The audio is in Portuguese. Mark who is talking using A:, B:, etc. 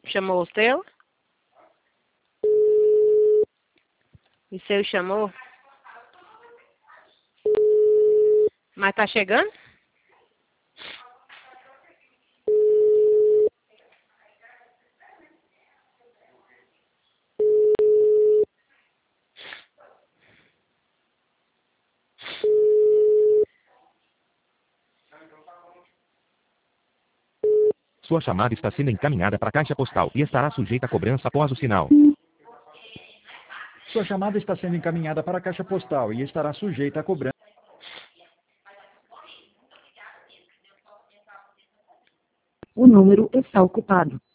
A: Chamou o seu? O seu chamou? Mas tá chegando?
B: Sua chamada está sendo encaminhada para a caixa postal e estará sujeita a cobrança após o sinal.
C: Sua chamada está sendo encaminhada para a caixa postal e estará sujeita a cobrança.
D: O número está ocupado.